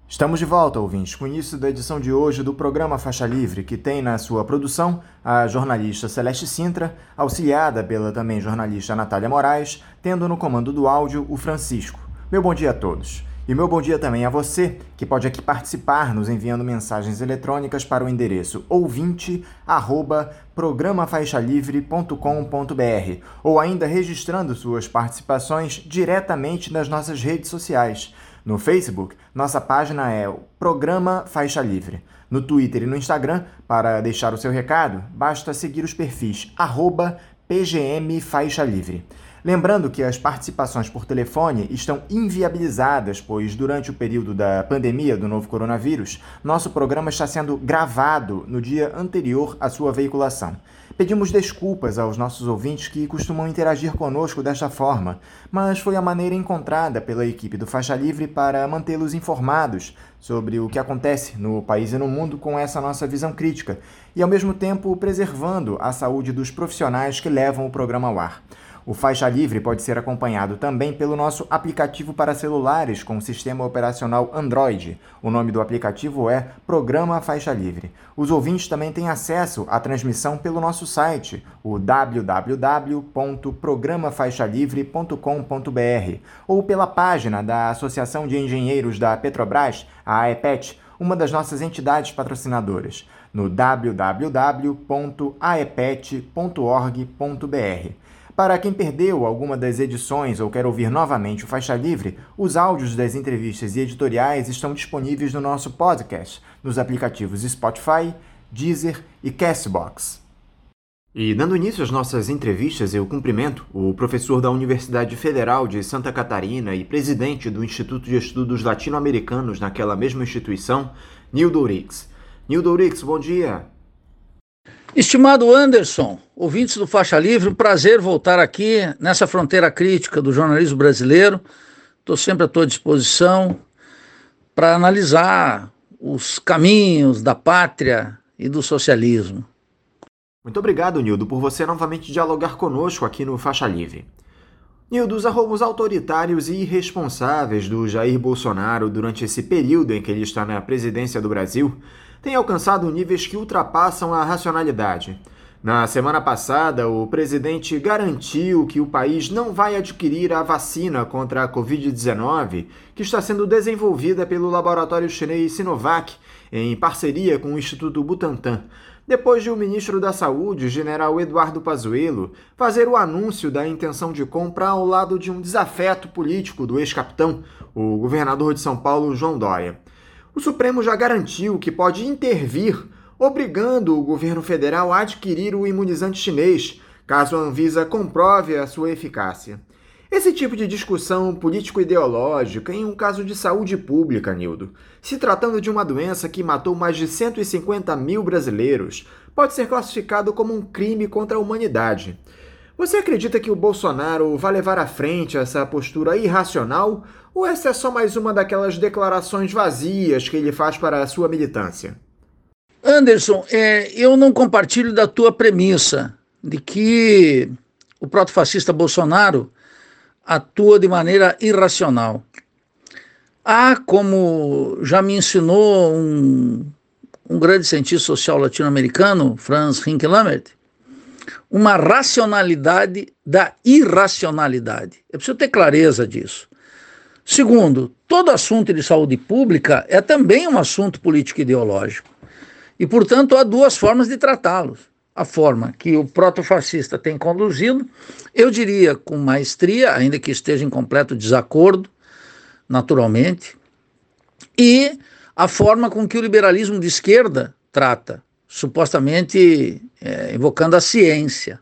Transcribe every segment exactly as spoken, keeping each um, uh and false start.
Estamos de volta, ouvintes, com o início da edição de hoje do programa Faixa Livre, que tem na sua produção a jornalista Celeste Sintra, auxiliada pela também jornalista Natália Moraes, tendo no comando do áudio o Francisco. Meu bom dia a todos. E meu bom dia também a você, que pode aqui participar nos enviando mensagens eletrônicas para o endereço ouvinte arroba programa faixa livre ponto com ponto br ou ainda registrando suas participações diretamente nas nossas redes sociais. No Facebook, nossa página é o Programa Faixa Livre. No Twitter e no Instagram, para deixar o seu recado, basta seguir os perfis arroba P G M Faixa Livre. Lembrando que as participações por telefone estão inviabilizadas, pois durante o período da pandemia do novo coronavírus, nosso programa está sendo gravado no dia anterior à sua veiculação. Pedimos desculpas aos nossos ouvintes que costumam interagir conosco desta forma, mas foi a maneira encontrada pela equipe do Faixa Livre para mantê-los informados sobre o que acontece no país e no mundo com essa nossa visão crítica e, ao mesmo tempo, preservando a saúde dos profissionais que levam o programa ao ar. O Faixa Livre pode ser acompanhado também pelo nosso aplicativo para celulares com sistema operacional Android. O nome do aplicativo é Programa Faixa Livre. Os ouvintes também têm acesso à transmissão pelo nosso site, o w w w ponto programa faixa livre ponto com ponto br, ou pela página da Associação de Engenheiros da Petrobras, a AEPET, uma das nossas entidades patrocinadoras, no w w w ponto aepet ponto org ponto br. Para quem perdeu alguma das edições ou quer ouvir novamente o Faixa Livre, os áudios das entrevistas e editoriais estão disponíveis no nosso podcast, nos aplicativos Spotify, Deezer e Castbox. E dando início às nossas entrevistas, eu cumprimento o professor da Universidade Federal de Santa Catarina e presidente do Instituto de Estudos Latino-Americanos naquela mesma instituição, Nildo Ourix. Nildo Ourix, bom dia. Estimado Anderson, ouvintes do Faixa Livre, um prazer voltar aqui nessa fronteira crítica do jornalismo brasileiro. Estou sempre à tua disposição para analisar os caminhos da pátria e do socialismo. Muito obrigado, Nildo, por você novamente dialogar conosco aqui no Faixa Livre. Nildo, os arroubos autoritários e irresponsáveis do Jair Bolsonaro durante esse período em que ele está na presidência do Brasil tem alcançado níveis que ultrapassam a racionalidade. Na semana passada, o presidente garantiu que o país não vai adquirir a vacina contra a covid dezenove, que está sendo desenvolvida pelo laboratório chinês Sinovac, em parceria com o Instituto Butantan, depois de o ministro da Saúde, general Eduardo Pazuello, fazer o anúncio da intenção de compra ao lado de um desafeto político do ex-capitão, o governador de São Paulo, João Dória. O Supremo já garantiu que pode intervir, obrigando o governo federal a adquirir o imunizante chinês, caso a Anvisa comprove a sua eficácia. Esse tipo de discussão político-ideológica em um caso de saúde pública, Nildo, se tratando de uma doença que matou mais de cento e cinquenta mil brasileiros, pode ser classificado como um crime contra a humanidade. Você acredita que o Bolsonaro vai levar à frente essa postura irracional, ou essa é só mais uma daquelas declarações vazias que ele faz para a sua militância? Anderson, é, eu não compartilho da tua premissa de que o protofascista Bolsonaro atua de maneira irracional. Há, como já me ensinou um, um grande cientista social latino-americano, Franz Hincklemaert, uma racionalidade da irracionalidade. Eu preciso ter clareza disso. Segundo, todo assunto de saúde pública é também um assunto político-ideológico. E, portanto, há duas formas de tratá-los. A forma que o protofascista tem conduzido, eu diria com maestria, ainda que esteja em completo desacordo, naturalmente, e a forma com que o liberalismo de esquerda trata, supostamente é, invocando a ciência.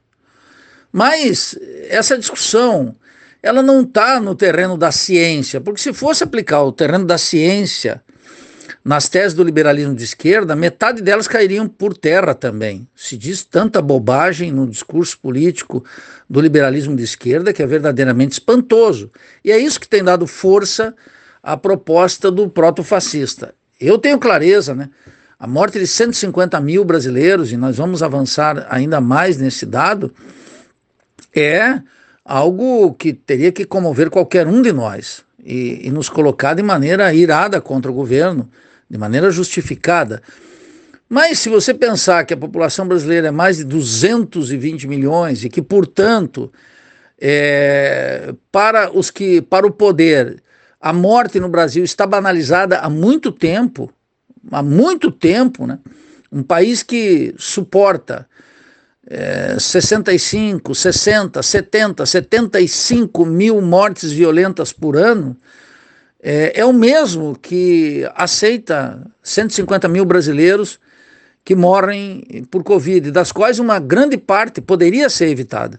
Mas essa discussão, ela não está no terreno da ciência, porque se fosse aplicar o terreno da ciência nas teses do liberalismo de esquerda, metade delas cairiam por terra também. Se diz tanta bobagem no discurso político do liberalismo de esquerda que é verdadeiramente espantoso. E é isso que tem dado força à proposta do protofascista. Eu tenho clareza, né? A morte de cento e cinquenta mil brasileiros, e nós vamos avançar ainda mais nesse dado, é algo que teria que comover qualquer um de nós. e, e nos colocar de maneira irada contra o governo, de maneira justificada. Mas se você pensar que a população brasileira é mais de duzentos e vinte milhões e que, portanto, é, para os que, para o poder, a morte no Brasil está banalizada há muito tempo, há muito tempo, né? Um país que suporta é, sessenta e cinco, sessenta, setenta, setenta e cinco mil mortes violentas por ano, é, é o mesmo que aceita cento e cinquenta mil brasileiros que morrem por Covid, das quais uma grande parte poderia ser evitada.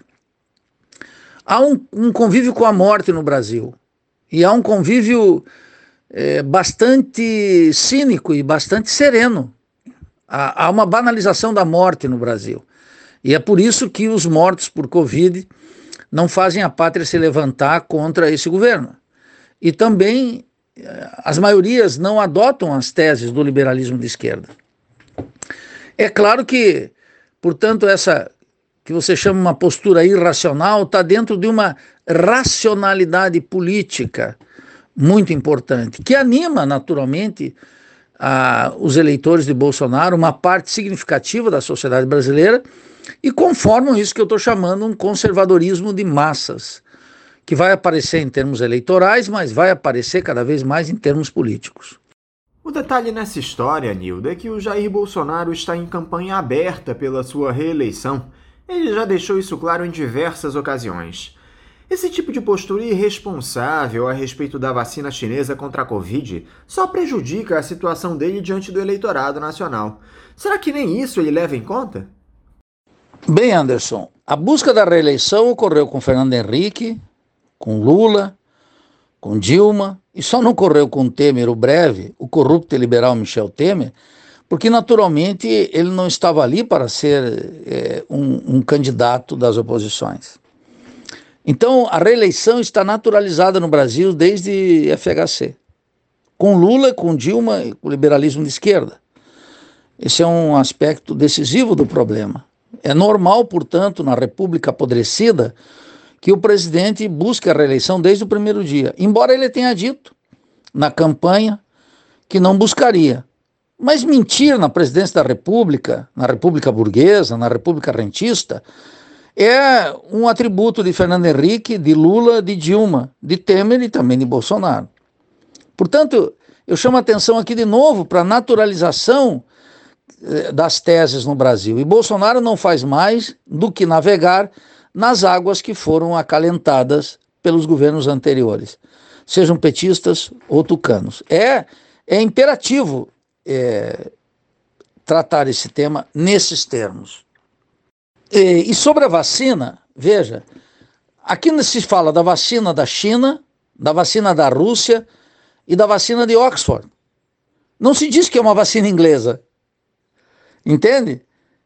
Há um, um convívio com a morte no Brasil, e há um convívio é, bastante cínico e bastante sereno. Há, há uma banalização da morte no Brasil, e é por isso que os mortos por Covid não fazem a pátria se levantar contra esse governo. E também as maiorias não adotam as teses do liberalismo de esquerda. É claro que, portanto, essa que você chama uma postura irracional está dentro de uma racionalidade política muito importante, que anima naturalmente a, os eleitores de Bolsonaro, uma parte significativa da sociedade brasileira, e conformam isso que eu estou chamando um conservadorismo de massas, que vai aparecer em termos eleitorais, mas vai aparecer cada vez mais em termos políticos. O detalhe nessa história, Nildo, é que o Jair Bolsonaro está em campanha aberta pela sua reeleição. Ele já deixou isso claro em diversas ocasiões. Esse tipo de postura irresponsável a respeito da vacina chinesa contra a Covid só prejudica a situação dele diante do eleitorado nacional. Será que nem isso ele leva em conta? Bem, Anderson, a busca da reeleição ocorreu com Fernando Henrique, com Lula, com Dilma, e só não ocorreu com Temer, o breve, o corrupto e liberal Michel Temer, porque naturalmente ele não estava ali para ser é, um, um candidato das oposições. Então a reeleição está naturalizada no Brasil desde F H C, com Lula, com Dilma e com o liberalismo de esquerda. Esse é um aspecto decisivo do problema. É normal, portanto, na República apodrecida, que o presidente busque a reeleição desde o primeiro dia, embora ele tenha dito na campanha que não buscaria. Mas mentir na presidência da República, na República Burguesa, na República Rentista, é um atributo de Fernando Henrique, de Lula, de Dilma, de Temer e também de Bolsonaro. Portanto, eu chamo a atenção aqui de novo para a naturalização das teses no Brasil. E Bolsonaro não faz mais do que navegar nas águas que foram acalentadas pelos governos anteriores, sejam petistas ou tucanos. É, é imperativo é, tratar esse tema nesses termos. E, e sobre a vacina, veja, aqui se fala da vacina da China, da vacina da Rússia e da vacina de Oxford. Não se diz que é uma vacina inglesa. Entende?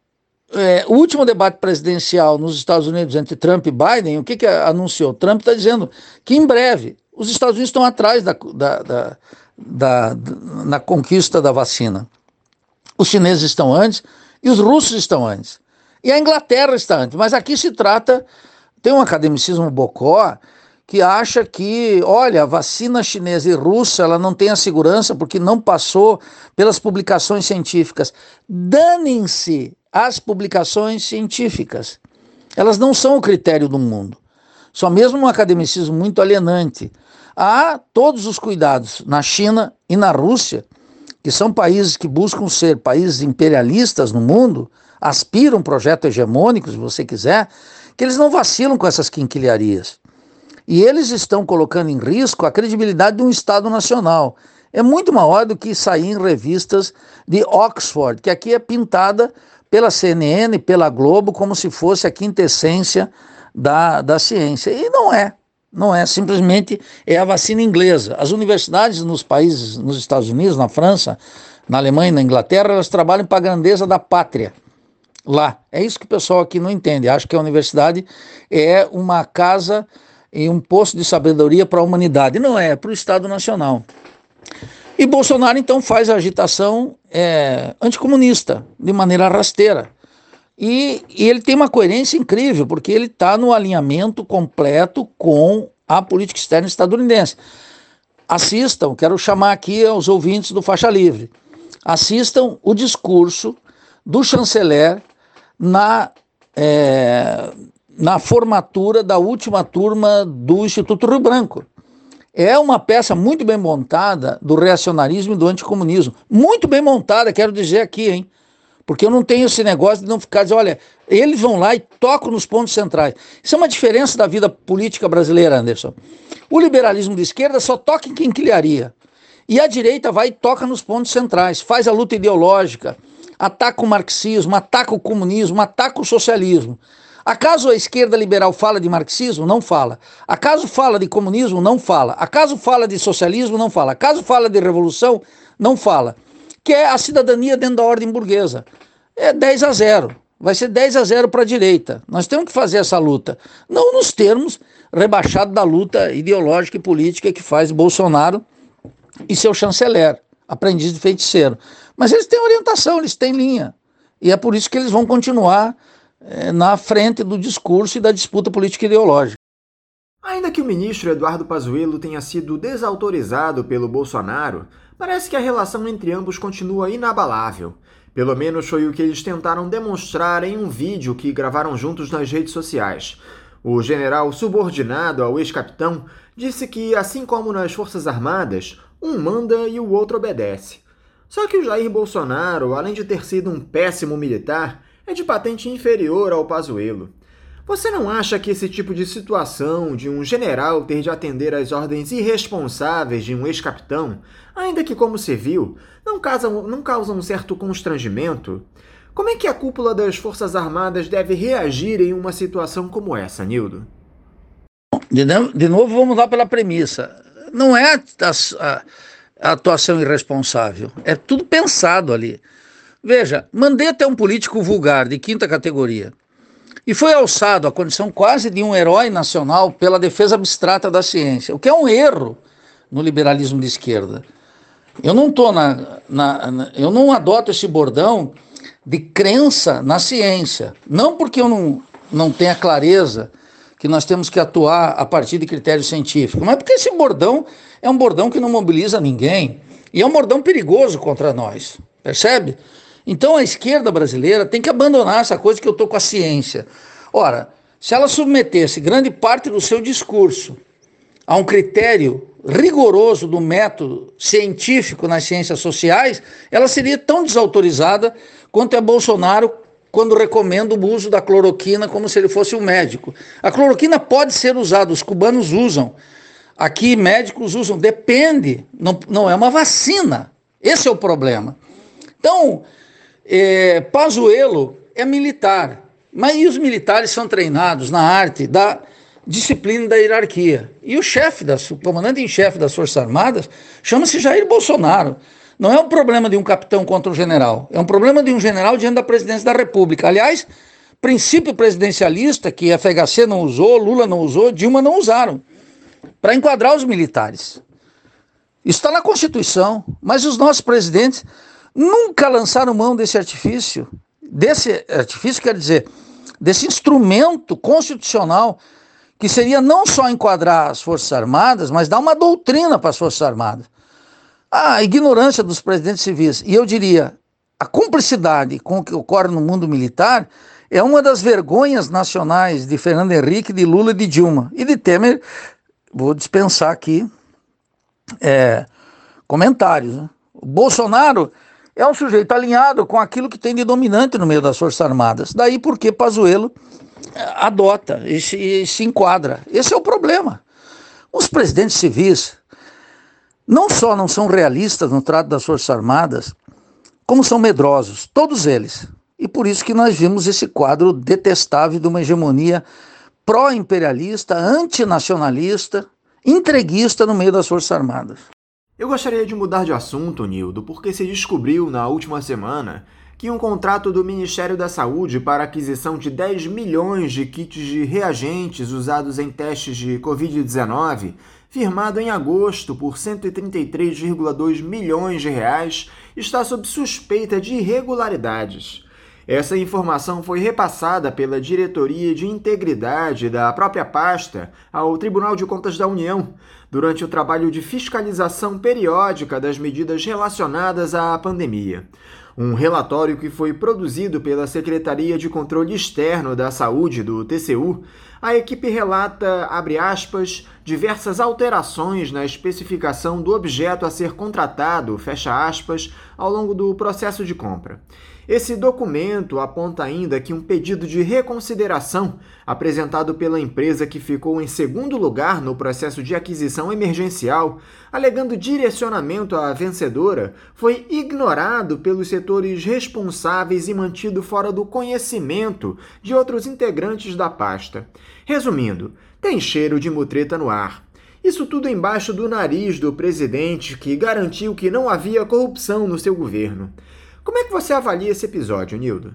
É, o último debate presidencial nos Estados Unidos entre Trump e Biden, o que, que anunciou? Trump está dizendo que em breve os Estados Unidos estão atrás da, da, da, da, da, na conquista da vacina. Os chineses estão antes e os russos estão antes. E a Inglaterra está antes. Mas aqui se trata, tem um academicismo bocó que acha que, olha, a vacina chinesa e russa, ela não tem a segurança porque não passou pelas publicações científicas. Danem-se as publicações científicas. Elas não são o critério do mundo. Só mesmo um academicismo muito alienante. Há todos os cuidados na China e na Rússia, que são países que buscam ser países imperialistas no mundo, aspiram um projeto hegemônico, se você quiser, que eles não vacilam com essas quinquilharias. E eles estão colocando em risco a credibilidade de um Estado nacional. É muito maior do que sair em revistas de Oxford, que aqui é pintada pela C N N, pela Globo, como se fosse a quintessência da, da ciência. E não é. Não é. Simplesmente é a vacina inglesa. As universidades nos países, nos Estados Unidos, na França, na Alemanha e na Inglaterra, elas trabalham para a grandeza da pátria. Lá. É isso que o pessoal aqui não entende. Acha que a universidade é uma casa e um posto de sabedoria para a humanidade. Não é, é para o Estado Nacional. E Bolsonaro, então, faz a agitação é, anticomunista, de maneira rasteira. E, e ele tem uma coerência incrível, porque ele está no alinhamento completo com a política externa estadunidense. assistam, quero chamar aqui aos ouvintes do Faixa Livre, assistam o discurso do chanceler na, é, na formatura da última turma do Instituto Rio Branco. É uma peça muito bem montada do reacionarismo e do anticomunismo. Muito bem montada, quero dizer aqui, hein? Porque eu não tenho esse negócio de não ficar dizendo, olha, eles vão lá e tocam nos pontos centrais. Isso é uma diferença da vida política brasileira, Anderson. O liberalismo de esquerda só toca em quinquilharia. E a direita vai e toca nos pontos centrais, faz a luta ideológica, ataca o marxismo, ataca o comunismo, ataca o socialismo. Acaso a esquerda liberal fala de marxismo? Não fala. Acaso fala de comunismo? Não fala. Acaso fala de socialismo? Não fala. Acaso fala de revolução? Não fala. Que é a cidadania dentro da ordem burguesa. É dez a zero. Vai ser dez a zero para a direita. Nós temos que fazer essa luta. Não nos termos rebaixados da luta ideológica e política que faz Bolsonaro e seu chanceler, aprendiz de feiticeiro. Mas eles têm orientação, eles têm linha. E é por isso que eles vão continuar é, na frente do discurso e da disputa política ideológica. Ainda que o ministro Eduardo Pazuello tenha sido desautorizado pelo Bolsonaro, parece que a relação entre ambos continua inabalável. Pelo menos foi o que eles tentaram demonstrar em um vídeo que gravaram juntos nas redes sociais. O general subordinado ao ex-capitão disse que, assim como nas Forças Armadas, um manda e o outro obedece. Só que o Jair Bolsonaro, além de ter sido um péssimo militar, é de patente inferior ao Pazuello. Você não acha que esse tipo de situação de um general ter de atender às ordens irresponsáveis de um ex-capitão, ainda que como civil, não causa, não causa um certo constrangimento? Como é que a cúpula das Forças Armadas deve reagir em uma situação como essa, Nildo? De, de novo, vamos lá pela premissa. Não é a, a, a atuação irresponsável, é tudo pensado ali. Veja, Mandetta é um político vulgar, de quinta categoria, e foi alçado à condição quase de um herói nacional pela defesa abstrata da ciência, o que é um erro no liberalismo de esquerda. Eu não tô na, na, na, eu não adoto esse bordão de crença na ciência, não porque eu não, não tenha clareza que nós temos que atuar a partir de critérios científicos, mas porque esse bordão é um bordão que não mobiliza ninguém, e é um bordão perigoso contra nós, percebe? Então a esquerda brasileira tem que abandonar essa coisa que eu estou com a ciência. Ora, se ela submetesse grande parte do seu discurso a um critério rigoroso do método científico nas ciências sociais, ela seria tão desautorizada quanto é Bolsonaro quando recomenda o uso da cloroquina como se ele fosse um médico. A cloroquina pode ser usada, os cubanos usam, aqui médicos usam, depende, não, não é uma vacina, esse é o problema. Então, é, Pazuello é militar, mas e os militares são treinados na arte da disciplina da hierarquia. E o chefe, das, o comandante em chefe das Forças Armadas chama-se Jair Bolsonaro. Não é um problema de um capitão contra um general, é um problema de um general diante da presidência da República. Aliás, princípio presidencialista que a F H C não usou, Lula não usou, Dilma não usaram, para enquadrar os militares. Isso está na Constituição, mas os nossos presidentes nunca lançaram mão desse artifício. Desse artifício, quer dizer, desse instrumento constitucional que seria não só enquadrar as Forças Armadas, mas dar uma doutrina para as Forças Armadas. A ignorância dos presidentes civis, e eu diria, a cumplicidade com o que ocorre no mundo militar é uma das vergonhas nacionais de Fernando Henrique, de Lula e de Dilma. E de Temer, vou dispensar aqui é, comentários. Né? O Bolsonaro é um sujeito alinhado com aquilo que tem de dominante no meio das Forças Armadas. Daí porque Pazuello adota e se, e se enquadra. Esse é o problema. Os presidentes civis não só não são realistas no trato das Forças Armadas, como são medrosos, todos eles. E por isso que nós vimos esse quadro detestável de uma hegemonia pró-imperialista, antinacionalista, entreguista no meio das Forças Armadas. Eu gostaria de mudar de assunto, Nildo, porque se descobriu na última semana que um contrato do Ministério da Saúde para a aquisição de dez milhões de kits de reagentes usados em testes de covid dezenove, firmado em agosto por cento e trinta e três vírgula dois milhões de reais, está sob suspeita de irregularidades. Essa informação foi repassada pela Diretoria de Integridade da própria pasta ao Tribunal de Contas da União, durante o trabalho de fiscalização periódica das medidas relacionadas à pandemia. Um relatório que foi produzido pela Secretaria de Controle Externo da Saúde do T C U, a equipe relata, abre aspas, diversas alterações na especificação do objeto a ser contratado, fecha aspas, ao longo do processo de compra. Esse documento aponta ainda que um pedido de reconsideração, apresentado pela empresa que ficou em segundo lugar no processo de aquisição emergencial, alegando direcionamento à vencedora, foi ignorado pelos setores responsáveis e mantido fora do conhecimento de outros integrantes da pasta. Resumindo, tem cheiro de mutreta no ar. Isso tudo embaixo do nariz do presidente, que garantiu que não havia corrupção no seu governo. Como é que você avalia esse episódio, Nildo?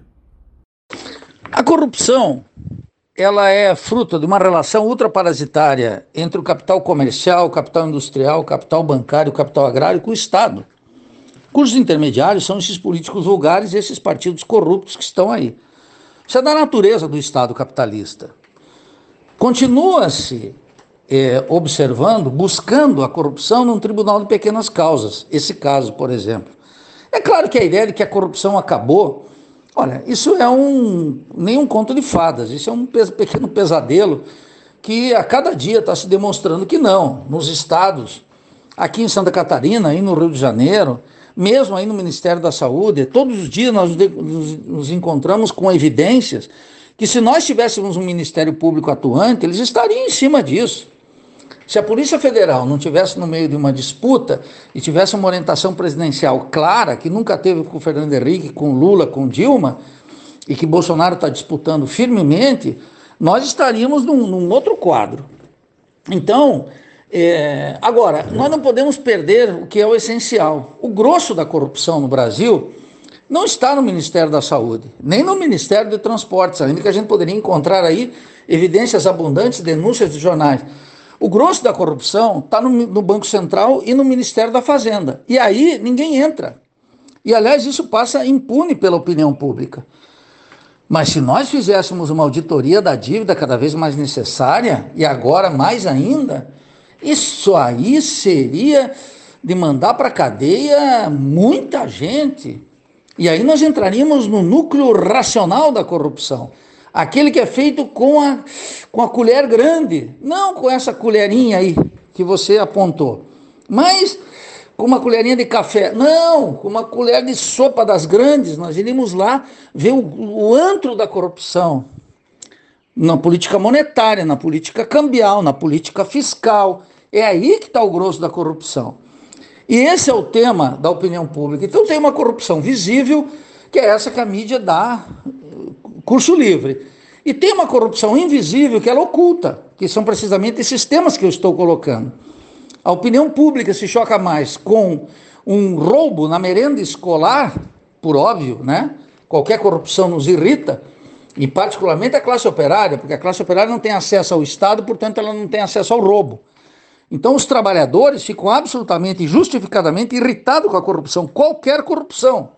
A corrupção, ela é fruto de uma relação ultraparasitária entre o capital comercial, o capital industrial, o capital bancário, o capital agrário com o Estado. Cujos intermediários são esses políticos vulgares e esses partidos corruptos que estão aí. Isso é da natureza do Estado capitalista. Continua-se é, observando, buscando a corrupção num tribunal de pequenas causas. Esse caso, por exemplo. É claro que a ideia de que a corrupção acabou, olha, isso é um nem um conto de fadas, isso é um pe- pequeno pesadelo que a cada dia está se demonstrando que não. Nos estados, aqui em Santa Catarina, aí no Rio de Janeiro, mesmo aí no Ministério da Saúde, todos os dias nós nos, nos encontramos com evidências que se nós tivéssemos um Ministério Público atuante, eles estariam em cima disso. Se a Polícia Federal não tivesse no meio de uma disputa e tivesse uma orientação presidencial clara, que nunca teve com o Fernando Henrique, com Lula, com Dilma, e que Bolsonaro está disputando firmemente, nós estaríamos num, num outro quadro. Então, é, agora, nós não podemos perder o que é o essencial. O grosso da corrupção no Brasil não está no Ministério da Saúde, nem no Ministério de Transportes, ainda que a gente poderia encontrar aí evidências abundantes, denúncias de jornais. O grosso da corrupção está no, no Banco Central e no Ministério da Fazenda. E aí ninguém entra. E, aliás, isso passa impune pela opinião pública. Mas se nós fizéssemos uma auditoria da dívida cada vez mais necessária, e agora mais ainda, isso aí seria de mandar para a cadeia muita gente. E aí nós entraríamos no núcleo racional da corrupção. Aquele que é feito com a, com a colher grande, não com essa colherinha aí que você apontou, mas com uma colherinha de café, não, com uma colher de sopa das grandes. Nós iríamos lá ver o, o antro da corrupção, na política monetária, na política cambial, na política fiscal. É aí que está o grosso da corrupção. E esse é o tema da opinião pública. Então tem uma corrupção visível, que é essa que a mídia dá curso livre. E tem uma corrupção invisível que ela oculta, que são precisamente esses temas que eu estou colocando. A opinião pública se choca mais com um roubo na merenda escolar, por óbvio, né? Qualquer corrupção nos irrita, e particularmente a classe operária, porque a classe operária não tem acesso ao Estado, portanto ela não tem acesso ao roubo. Então os trabalhadores ficam absolutamente e justificadamente irritados com a corrupção, qualquer corrupção.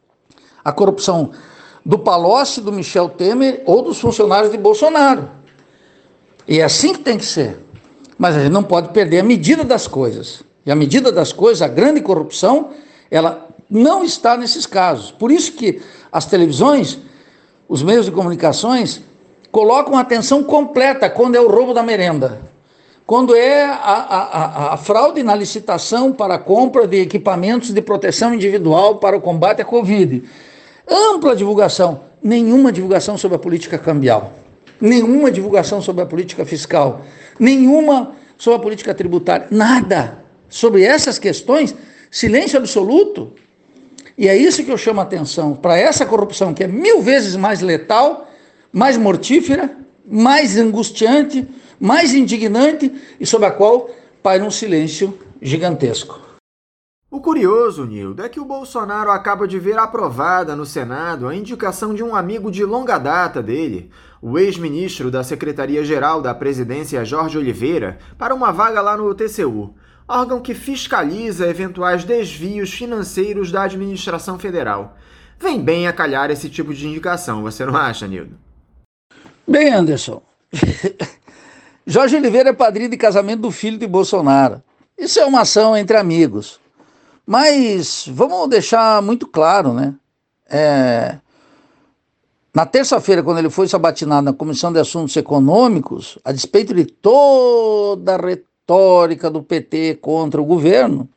A corrupção do Palocci, do Michel Temer ou dos funcionários de Bolsonaro. E é assim que tem que ser. Mas a gente não pode perder a medida das coisas. E a medida das coisas, a grande corrupção, ela não está nesses casos. Por isso que as televisões, os meios de comunicações, colocam a atenção completa quando é o roubo da merenda. Quando é a, a, a, a fraude na licitação para a compra de equipamentos de proteção individual para o combate à Covid. Ampla divulgação, nenhuma divulgação sobre a política cambial, nenhuma divulgação sobre a política fiscal, nenhuma sobre a política tributária, nada sobre essas questões, silêncio absoluto. E é isso que eu chamo a atenção, para essa corrupção que é mil vezes mais letal, mais mortífera, mais angustiante, mais indignante e sobre a qual paira um silêncio gigantesco. O curioso, Nildo, é que o Bolsonaro acaba de ver aprovada no Senado a indicação de um amigo de longa data dele, o ex-ministro da Secretaria-Geral da Presidência, Jorge Oliveira, para uma vaga lá no T C U, órgão que fiscaliza eventuais desvios financeiros da administração federal. Vem bem a calhar esse tipo de indicação, você não acha, Nildo? Bem, Anderson, Jorge Oliveira é padrinho de casamento do filho de Bolsonaro. Isso é uma ação entre amigos. Mas vamos deixar muito claro, né? É... Na terça-feira, quando ele foi sabatinado na Comissão de Assuntos Econômicos, a despeito de toda a retórica do P T contra o governo,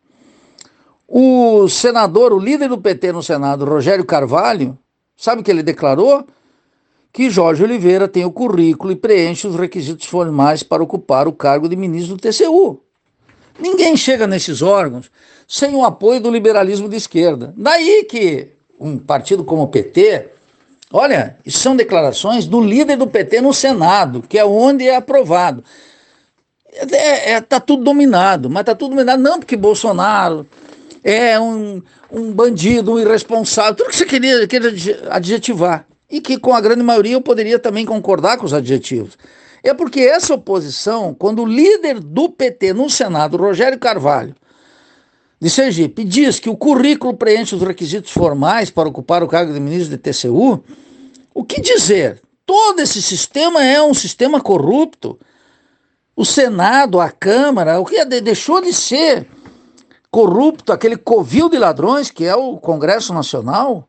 o senador, o líder do P T no Senado, Rogério Carvalho, sabe o que ele declarou? Que Jorge Oliveira tem o currículo e preenche os requisitos formais para ocupar o cargo de ministro do T C U. Ninguém chega nesses órgãos sem o apoio do liberalismo de esquerda. Daí que um partido como o P T... Olha, isso são declarações do líder do P T no Senado, que é onde é aprovado. Está é, é, tá tudo dominado, mas está tudo dominado não porque Bolsonaro é um, um bandido, um irresponsável, tudo que você queria, queria adjetivar. E que com a grande maioria eu poderia também concordar com os adjetivos. É porque essa oposição, quando o líder do P T no Senado, Rogério Carvalho, de Sergipe, diz que o currículo preenche os requisitos formais para ocupar o cargo de ministro do T C U, o que dizer? Todo esse sistema é um sistema corrupto. O Senado, a Câmara, o que deixou de ser corrupto, aquele covil de ladrões que é o Congresso Nacional,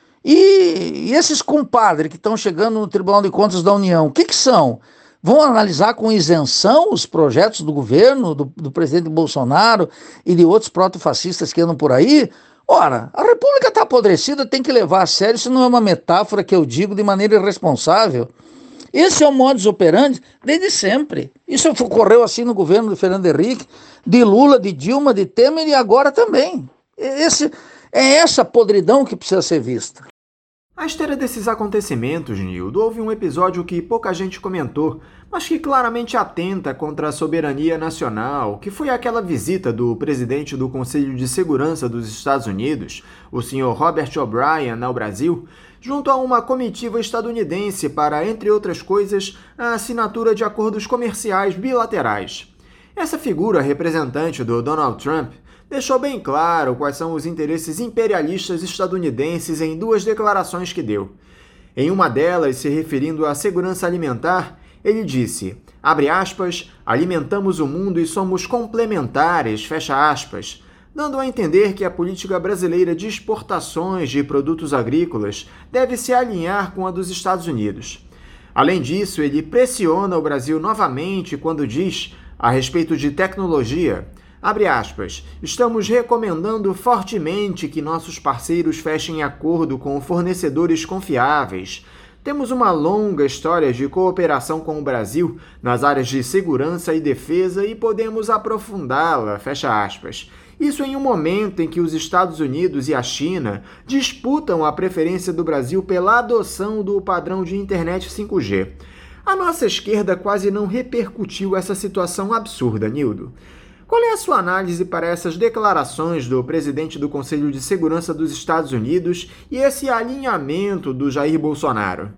e, e esses compadres que estão chegando no Tribunal de Contas da União, o que que são? Vão analisar com isenção os projetos do governo, do, do presidente Bolsonaro e de outros protofascistas que andam por aí? Ora, a República está apodrecida, tem que levar a sério, isso não é uma metáfora que eu digo de maneira irresponsável. Esse é o modus operandi desde sempre. Isso ocorreu assim no governo de Fernando Henrique, de Lula, de Dilma, de Temer e agora também. Esse, é essa podridão que precisa ser vista. À esteira desses acontecimentos, Nildo, houve um episódio que pouca gente comentou, mas que claramente atenta contra a soberania nacional, que foi aquela visita do presidente do Conselho de Segurança dos Estados Unidos, o senhor Robert O'Brien, ao Brasil, junto a uma comitiva estadunidense para, entre outras coisas, a assinatura de acordos comerciais bilaterais. Essa figura representante do Donald Trump deixou bem claro quais são os interesses imperialistas estadunidenses em duas declarações que deu. Em uma delas, se referindo à segurança alimentar, ele disse, abre aspas, alimentamos o mundo e somos complementares, fecha aspas, dando a entender que a política brasileira de exportações de produtos agrícolas deve se alinhar com a dos Estados Unidos. Além disso, ele pressiona o Brasil novamente quando diz, a respeito de tecnologia, abre aspas, estamos recomendando fortemente que nossos parceiros fechem acordo com fornecedores confiáveis. Temos uma longa história de cooperação com o Brasil nas áreas de segurança e defesa e podemos aprofundá-la, fecha aspas. Isso em um momento em que os Estados Unidos e a China disputam a preferência do Brasil pela adoção do padrão de internet cinco G. A nossa esquerda quase não repercutiu essa situação absurda, Nildo. Qual é a sua análise para essas declarações do presidente do Conselho de Segurança dos Estados Unidos e esse alinhamento do Jair Bolsonaro?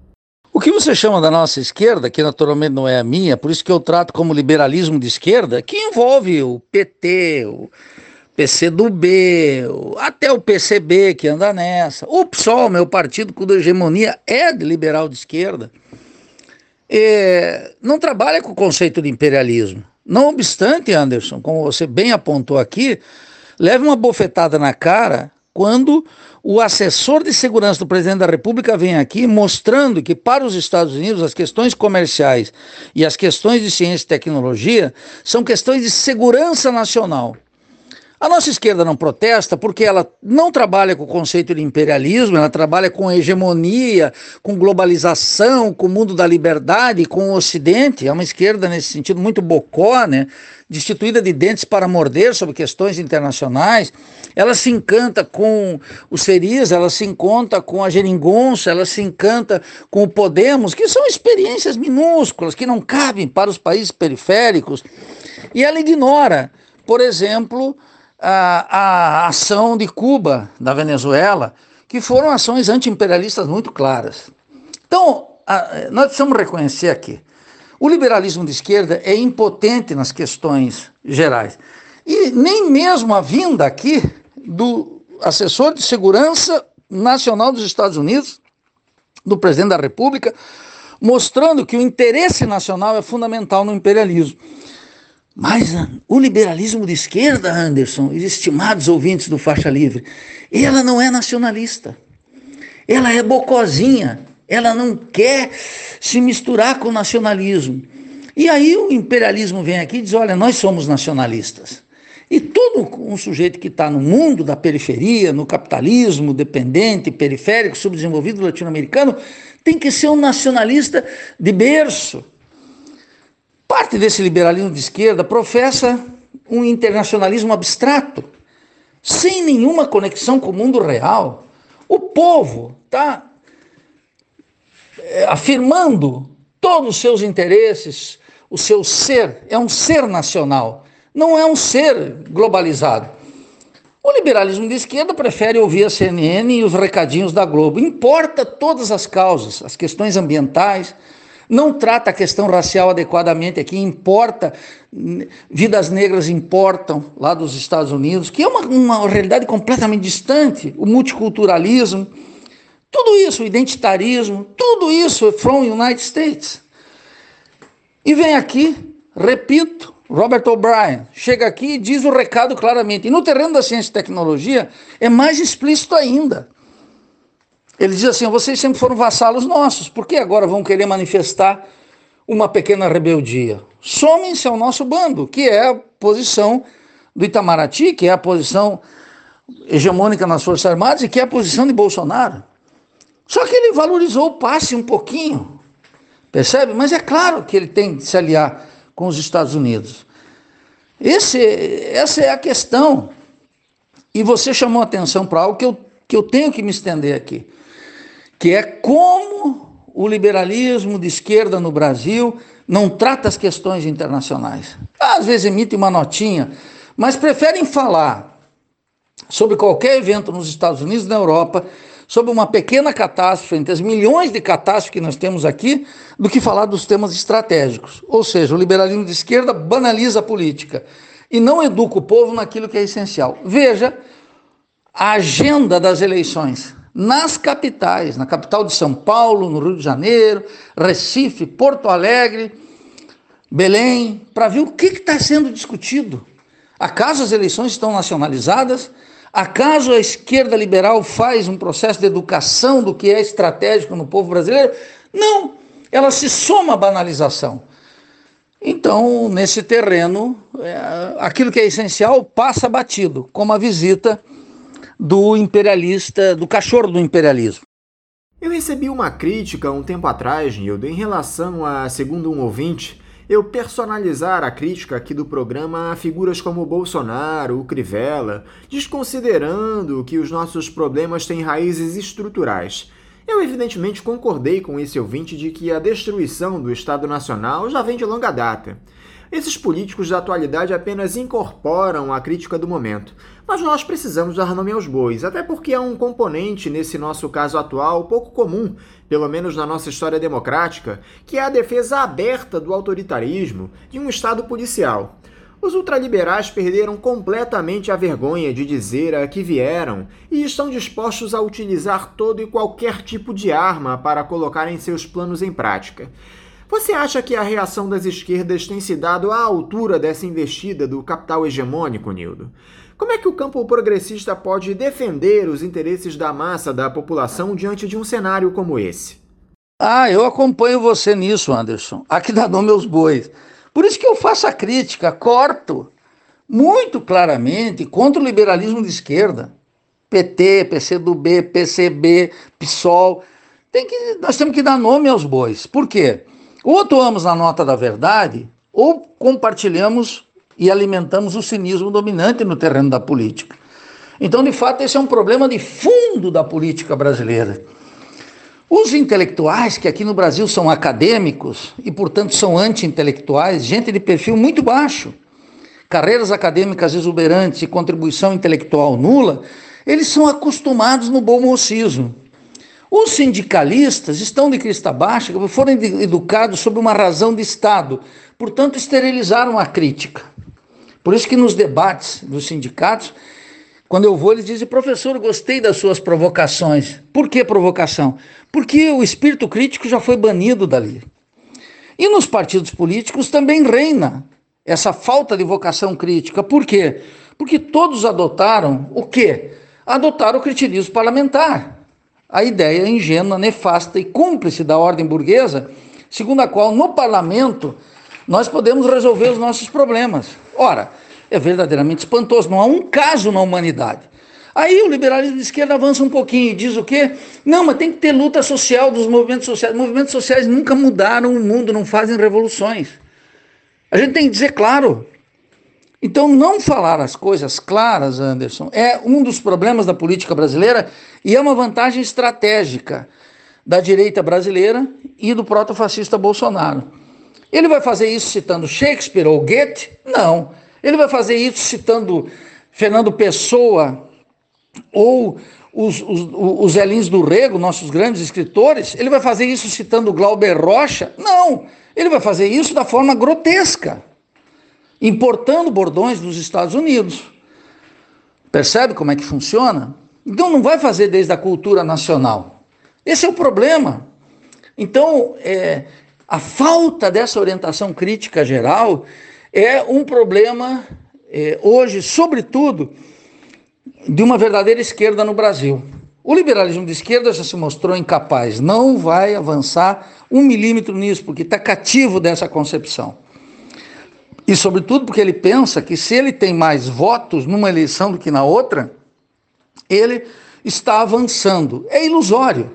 O que você chama da nossa esquerda, que naturalmente não é a minha, por isso que eu trato como liberalismo de esquerda, que envolve o P T, o P C do B, até o P C B que anda nessa, o P SOL, meu partido cuja hegemonia é de liberal de esquerda, é, não trabalha com o conceito de imperialismo. Não obstante, Anderson, como você bem apontou aqui, leva uma bofetada na cara quando o assessor de segurança do presidente da República vem aqui mostrando que para os Estados Unidos as questões comerciais e as questões de ciência e tecnologia são questões de segurança nacional. A nossa esquerda não protesta porque ela não trabalha com o conceito de imperialismo, ela trabalha com hegemonia, com globalização, com o mundo da liberdade, com o Ocidente. É uma esquerda, nesse sentido, muito bocó, né? Destituída de dentes para morder sobre questões internacionais. Ela se encanta com o Seriza, ela se encanta com a Geringonça, ela se encanta com o Podemos, que são experiências minúsculas, que não cabem para os países periféricos. E ela ignora, por exemplo, A, a ação de Cuba, da Venezuela, que foram ações anti-imperialistas muito claras. Então, a, nós precisamos reconhecer aqui, o liberalismo de esquerda é impotente nas questões gerais. E nem mesmo a vinda aqui do assessor de segurança nacional dos Estados Unidos, do presidente da República, mostrando que o interesse nacional é fundamental no imperialismo. Mas o liberalismo de esquerda, Anderson, estimados ouvintes do Faixa Livre, ela não é nacionalista. Ela é bocozinha. Ela não quer se misturar com o nacionalismo. E aí o imperialismo vem aqui e diz, olha, nós somos nacionalistas. E todo um sujeito que está no mundo da periferia, no capitalismo dependente, periférico, subdesenvolvido latino-americano, tem que ser um nacionalista de berço. Parte desse liberalismo de esquerda professa um internacionalismo abstrato, sem nenhuma conexão com o mundo real. O povo está é, afirmando todos os seus interesses, o seu ser, é um ser nacional, não é um ser globalizado. O liberalismo de esquerda prefere ouvir a C N N e os recadinhos da Globo. Importa todas as causas, as questões ambientais, não trata a questão racial adequadamente aqui, importa, vidas negras importam lá dos Estados Unidos, que é uma, uma realidade completamente distante, o multiculturalismo, tudo isso, o identitarismo, tudo isso é from United States. E vem aqui, repito, Robert O'Brien chega aqui e diz o recado claramente. E no terreno da ciência e tecnologia é mais explícito ainda. Ele diz assim, vocês sempre foram vassalos nossos, por que agora vão querer manifestar uma pequena rebeldia? Somem-se ao nosso bando, que é a posição do Itamaraty, que é a posição hegemônica nas Forças Armadas e que é a posição de Bolsonaro. Só que ele valorizou o passe um pouquinho, percebe? Mas é claro que ele tem que se aliar com os Estados Unidos. Esse, essa é a questão. E você chamou atenção para algo que eu, que eu tenho que me estender aqui, que é como o liberalismo de esquerda no Brasil não trata as questões internacionais. Às vezes emite uma notinha, mas preferem falar sobre qualquer evento nos Estados Unidos e na Europa, sobre uma pequena catástrofe, entre as milhões de catástrofes que nós temos aqui, do que falar dos temas estratégicos. Ou seja, o liberalismo de esquerda banaliza a política e não educa o povo naquilo que é essencial. Veja a agenda das eleições nas capitais, na capital de São Paulo, no Rio de Janeiro, Recife, Porto Alegre, Belém, para ver o que está sendo discutido. Acaso as eleições estão nacionalizadas? Acaso a esquerda liberal faz um processo de educação do que é estratégico no povo brasileiro? Não, ela se soma à banalização. Então, nesse terreno, é, aquilo que é essencial passa batido, como a visita do imperialista, do cachorro do imperialismo. Eu recebi uma crítica um tempo atrás, Nildo, em relação a, segundo um ouvinte, eu personalizar a crítica aqui do programa a figuras como Bolsonaro, o Crivella, desconsiderando que os nossos problemas têm raízes estruturais. Eu evidentemente concordei com esse ouvinte de que a destruição do Estado Nacional já vem de longa data. Esses políticos da atualidade apenas incorporam a crítica do momento. Mas nós precisamos dar nome aos bois, até porque há um componente nesse nosso caso atual pouco comum, pelo menos na nossa história democrática, que é a defesa aberta do autoritarismo de um Estado policial. Os ultraliberais perderam completamente a vergonha de dizer a que vieram e estão dispostos a utilizar todo e qualquer tipo de arma para colocarem seus planos em prática. Você acha que a reação das esquerdas tem se dado à altura dessa investida do capital hegemônico, Nildo? Como é que o campo progressista pode defender os interesses da massa da população diante de um cenário como esse? Ah, eu acompanho você nisso, Anderson. Aqui dá nome aos bois. Por isso que eu faço a crítica, corto muito claramente contra o liberalismo de esquerda. P T, P C do B, P C B, PSOL. Tem que, nós temos que dar nome aos bois. Por quê? Ou atuamos na nota da verdade, ou compartilhamos e alimentamos o cinismo dominante no terreno da política. Então, de fato, esse é um problema de fundo da política brasileira. Os intelectuais, que aqui no Brasil são acadêmicos e, portanto, são anti-intelectuais, gente de perfil muito baixo, carreiras acadêmicas exuberantes e contribuição intelectual nula, eles são acostumados no bom mocismo. Os sindicalistas estão de crista baixa, foram educados sob uma razão de Estado, portanto esterilizaram a crítica. Por isso que nos debates dos sindicatos, Quando eu vou, eles dizem: professor, gostei das suas provocações. Por que provocação? Porque o espírito crítico já foi banido dali. E nos partidos políticos também reina essa falta de vocação crítica. Por quê? Porque todos adotaram o quê? Adotaram o cretinismo parlamentar. A ideia ingênua, nefasta e cúmplice da ordem burguesa, segundo a qual no parlamento nós podemos resolver os nossos problemas. Ora, é verdadeiramente espantoso, não há um caso na humanidade. Aí o liberalismo de esquerda avança um pouquinho e diz o quê? Não, mas tem que ter luta social dos movimentos sociais. Movimentos sociais nunca mudaram o mundo, não fazem revoluções. A gente tem que dizer claro. Então, não falar as coisas claras, Anderson, é um dos problemas da política brasileira e é uma vantagem estratégica da direita brasileira e do proto-fascista Bolsonaro. Ele vai fazer isso citando Shakespeare ou Goethe? Não. Ele vai fazer isso citando Fernando Pessoa ou os, os, os Elins do Rego, nossos grandes escritores? Ele vai fazer isso citando Glauber Rocha? Não. Ele vai fazer isso da forma grotesca, importando bordões dos Estados Unidos. Percebe como é que funciona? Então não vai fazer desde a cultura nacional. Esse é o problema. Então, é, a falta dessa orientação crítica geral é um problema, é, hoje, sobretudo, de uma verdadeira esquerda no Brasil. O liberalismo de esquerda já se mostrou incapaz, não vai avançar um milímetro nisso, porque está cativo dessa concepção. E, sobretudo, porque ele pensa que se ele tem mais votos numa eleição do que na outra, ele está avançando. É ilusório.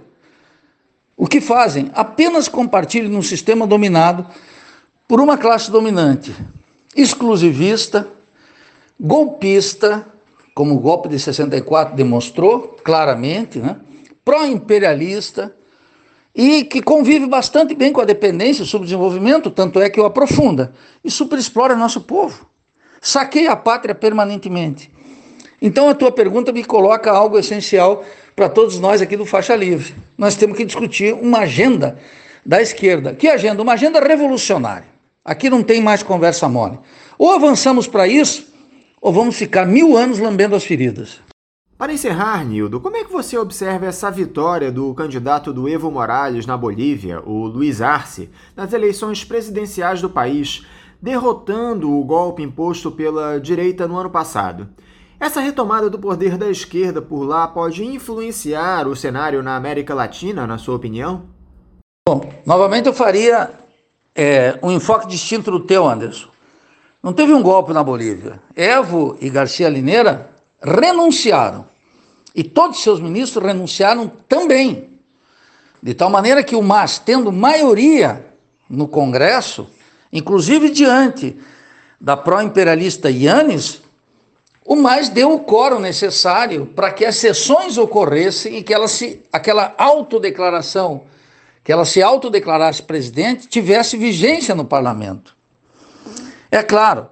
O que fazem? Apenas compartilham num sistema dominado por uma classe dominante, exclusivista, golpista, como o golpe de sessenta e quatro demonstrou claramente, né? Pró-imperialista, e que convive bastante bem com a dependência e o subdesenvolvimento, tanto é que o aprofunda, e superexplora nosso povo, saqueia a pátria permanentemente. Então a tua pergunta me coloca algo essencial para todos nós aqui do Faixa Livre. Nós temos que discutir uma agenda da esquerda. Que agenda? Uma agenda revolucionária. Aqui não tem mais conversa mole. Ou avançamos para isso, ou vamos ficar mil anos lambendo as feridas. Para encerrar, Nildo, como é que você observa essa vitória do candidato do Evo Morales na Bolívia, o Luiz Arce, nas eleições presidenciais do país, derrotando o golpe imposto pela direita no ano passado? Essa retomada do poder da esquerda por lá pode influenciar o cenário na América Latina, na sua opinião? Bom, novamente eu faria é, um enfoque distinto do teu, Anderson. Não teve um golpe na Bolívia. Evo e Garcia Linera renunciaram. E todos os seus ministros renunciaram também. De tal maneira que o M A S, tendo maioria no Congresso, inclusive diante da pró-imperialista Yanes, o M A S deu o quórum necessário para que as sessões ocorressem e que ela se, aquela autodeclaração, que ela se autodeclarasse presidente, tivesse vigência no parlamento. É claro,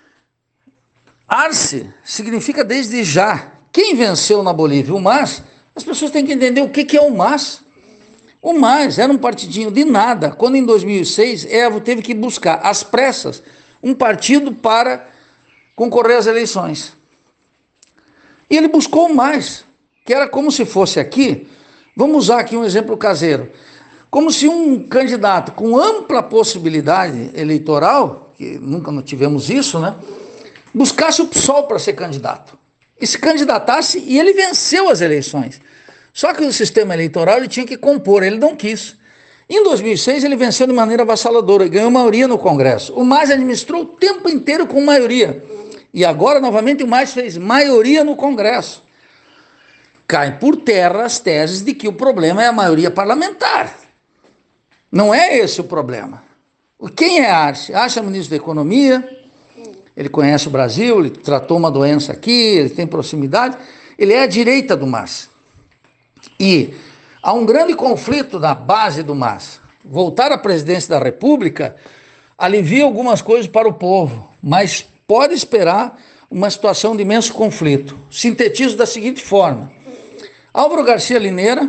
Arce significa desde já. Quem venceu na Bolívia? O M A S? As pessoas têm que entender o que é o M A S. O M A S era um partidinho de nada, quando em dois mil e seis Evo teve que buscar às pressas um partido para concorrer às eleições. E ele buscou o M A S, que era como se fosse aqui, vamos usar aqui um exemplo caseiro, como se um candidato com ampla possibilidade eleitoral, que nunca não tivemos isso, né, buscasse o P SOL para ser candidato. E se candidatasse, e ele venceu as eleições. Só que o sistema eleitoral ele tinha que compor, ele não quis. Em dois mil e seis ele venceu de maneira avassaladora, ganhou maioria no Congresso. O M A S administrou o tempo inteiro com maioria. E agora, novamente, o M A S fez maioria no Congresso. Cai por terra as teses de que o problema é a maioria parlamentar. Não é esse o problema. Quem é Arce? Arce é ministro da Economia, ele conhece o Brasil, ele tratou uma doença aqui, ele tem proximidade, ele é a direita do M A S. E há um grande conflito na base do M A S. Voltar à presidência da República alivia algumas coisas para o povo, mas pode esperar uma situação de imenso conflito. Sintetizo da seguinte forma: Álvaro Garcia Linera,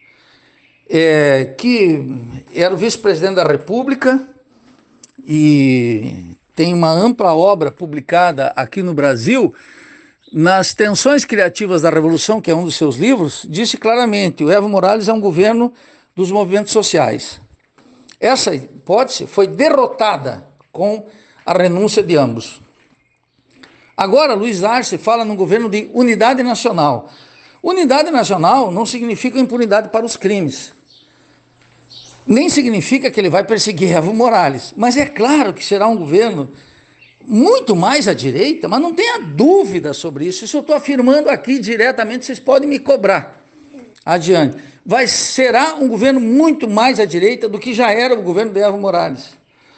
é, que era o vice-presidente da República e tem uma ampla obra publicada aqui no Brasil, Nas Tensões Criativas da Revolução, que é um dos seus livros, disse claramente: o Evo Morales é um governo dos movimentos sociais. Essa hipótese foi derrotada com a renúncia de ambos. Agora, Luiz Arce fala num governo de unidade nacional. Unidade nacional não significa impunidade para os crimes. Nem significa que ele vai perseguir Evo Morales. Mas é claro que será um governo muito mais à direita, mas não tenha dúvida sobre isso. Isso eu estou afirmando aqui diretamente, vocês podem me cobrar. Adiante. Vai, será um governo muito mais à direita do que já era o governo de Evo Morales.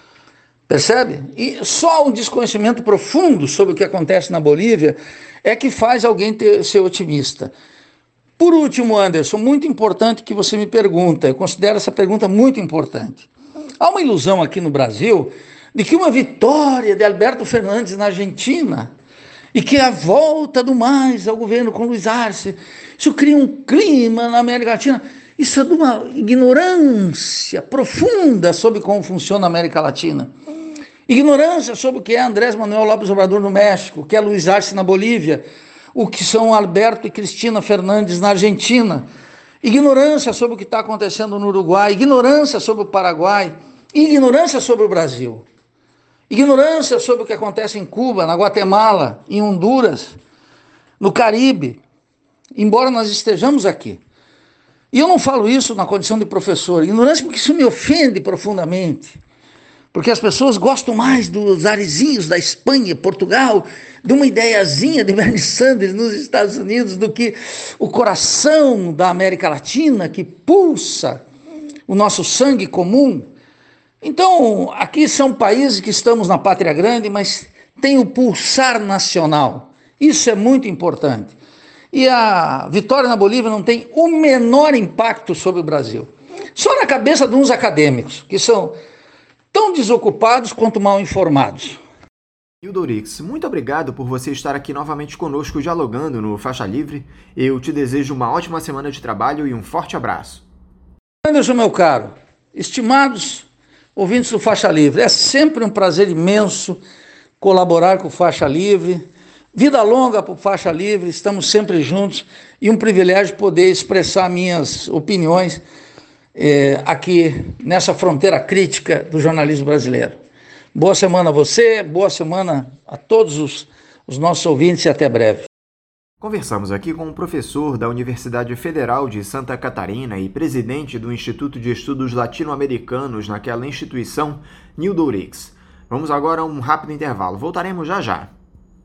Percebe? E só um desconhecimento profundo sobre o que acontece na Bolívia é que faz alguém ter, ser otimista. Por último, Anderson, muito importante que você me pergunta, eu considero essa pergunta muito importante. Há uma ilusão aqui no Brasil de que uma vitória de Alberto Fernandes na Argentina e que a volta do mais ao governo com Luiz Arce, isso cria um clima na América Latina. Isso é de uma ignorância profunda sobre como funciona a América Latina. Ignorância sobre o que é Andrés Manuel López Obrador no México, o que é Luiz Arce na Bolívia, o que são Alberto e Cristina Fernandes na Argentina. Ignorância sobre o que está acontecendo no Uruguai, ignorância sobre o Paraguai, ignorância sobre o Brasil. Ignorância sobre o que acontece em Cuba, na Guatemala, em Honduras, no Caribe, embora nós estejamos aqui. E eu não falo isso na condição de professor, ignorância porque isso me ofende profundamente, porque as pessoas gostam mais dos arizinhos da Espanha, Portugal, de uma ideiazinha de Bernie Sanders nos Estados Unidos, do que o coração da América Latina que pulsa o nosso sangue comum. Então, aqui são países que estamos na pátria grande, mas tem o pulsar nacional. Isso é muito importante. E a vitória na Bolívia não tem o menor impacto sobre o Brasil. Só na cabeça de uns acadêmicos, que são tão desocupados quanto mal informados. Nildo Ourix, muito obrigado por você estar aqui novamente conosco dialogando no Faixa Livre. Eu te desejo uma ótima semana de trabalho e um forte abraço. Anderson, meu caro, estimados ouvintes do Faixa Livre, é sempre um prazer imenso colaborar com o Faixa Livre. Vida longa para o Faixa Livre, estamos sempre juntos e um privilégio poder expressar minhas opiniões eh, aqui nessa fronteira crítica do jornalismo brasileiro. Boa semana a você, boa semana a todos os, os nossos ouvintes e até breve. Conversamos aqui com um professor da Universidade Federal de Santa Catarina e presidente do Instituto de Estudos Latino-Americanos naquela instituição, Nildo Ourix. Vamos agora a um rápido intervalo. Voltaremos já já.